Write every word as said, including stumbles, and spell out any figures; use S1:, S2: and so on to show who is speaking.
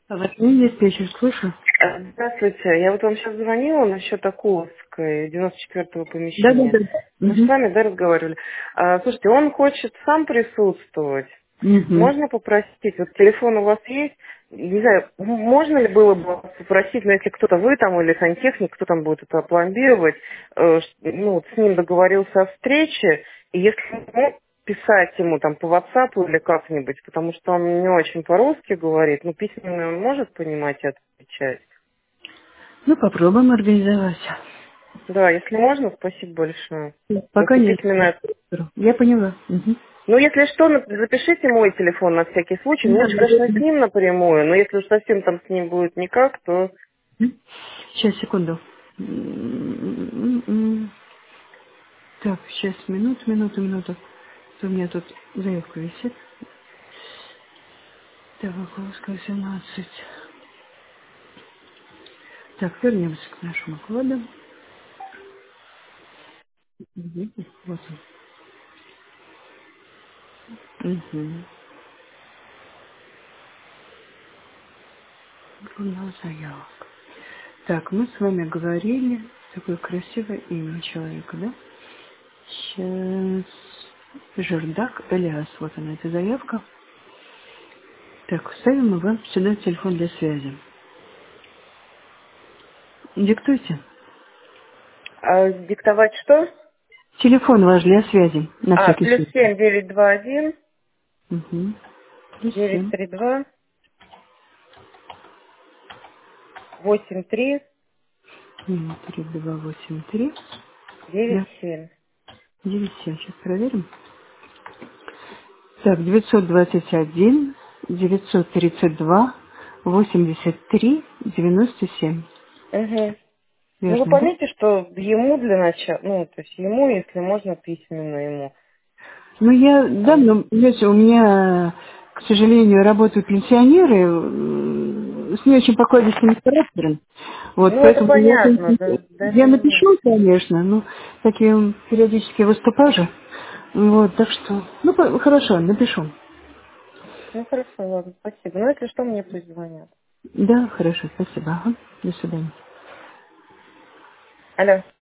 S1: Владимир диспетчер, слышу.
S2: А, Здравствуйте. Я вот вам сейчас звонила насчет Акуловской, девяносто четвёртого
S1: Да, да,
S2: помещения.
S1: да.
S2: Мы с
S1: Угу.
S2: вами, да, разговаривали. А, слушайте, он хочет сам присутствовать.
S1: Угу.
S2: Можно попросить? Вот телефон у вас есть? Не знаю, м- можно ли было бы вас попросить, ну, если кто-то вы там или сантехник, кто там будет это пломбировать, э, ш- ну, вот с ним договорился о встрече, и если ну, писать ему там по WhatsApp или как-нибудь, потому что он не очень по-русски говорит, ну, письменно он может понимать и отвечать.
S1: Ну, попробуем организовать.
S2: Да, если можно, спасибо большое.
S1: Пока
S2: Просто
S1: нет.
S2: письменно.
S1: Я поняла. Угу.
S2: Ну, если что, на- запишите мой телефон на всякий случай. Ну, лучше, конечно, с ним напрямую, но если уж совсем там с ним будет никак, то...
S1: Сейчас, секунду. М-м-м. Так, сейчас, минуту, минуту, минуту. У меня тут заявка висит. Так, Волковская, семнадцать. Так, вернемся к нашему коду. Угу. Вот он. Угу. Журнал заявок. Так, мы с вами говорили, такое красивое имя человека, да? Сейчас. Жердак Элиас. Вот она, эта заявка. Так, вставим мы вам сюда телефон для связи. Диктуйте.
S2: А диктовать что?
S1: Телефон ваш для связи, на
S2: А,
S1: всякий
S2: плюс
S1: случай.
S2: семь девять два один
S1: Угу. Плюс
S2: девять
S1: семь.
S2: три два восемь три
S1: Три, два, восемь, три.
S2: девять
S1: Да.
S2: семь.
S1: Девять, семь. Сейчас проверим. Так, девятьсот двадцать один, девятьсот тридцать два, восемьдесят три, девяносто семь.
S2: Угу. Ну, вы
S1: Верно, да?
S2: поймите, что ему для начала, ну, то есть ему, если можно, письменно ему.
S1: Ну, я, да,
S2: А,
S1: но, знаете, у меня, к сожалению, работают пенсионеры м, с не очень покладистым характером. Вот,
S2: ну, это
S1: поэтому я,
S2: понятно, да, да, это
S1: я
S2: не важно.
S1: напишу, конечно, ну, такие периодически выступаю же. Вот, так что, ну, по- хорошо, напишу.
S2: Ну, хорошо, ладно, спасибо. Ну, если что, мне пусть звонят.
S1: Да, хорошо, спасибо. Ага. До свидания.
S2: Алло.